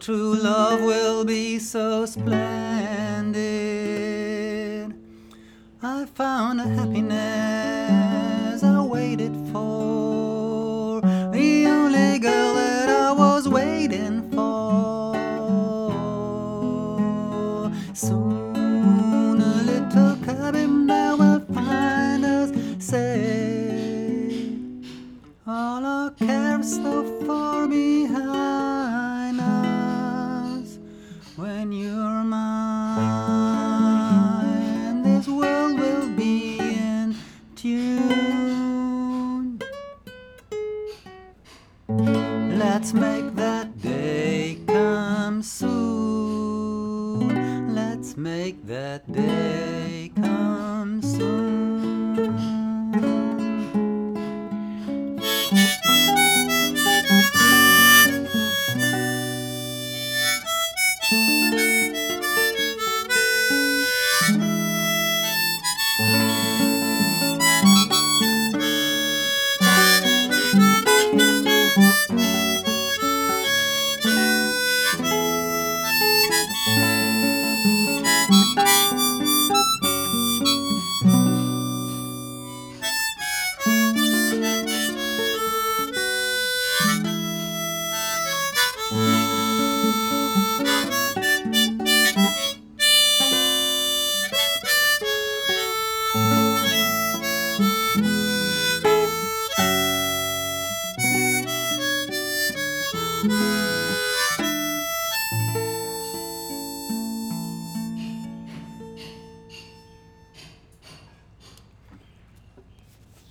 true love will be so splendid. I found a happiness I waited for, the only girl that I was waiting for. Soon a little cabin there will find us safe. All our cares so far behind us. When you're mine, this world will be in tune. Let's make that day come soon. Let's make that day come soon.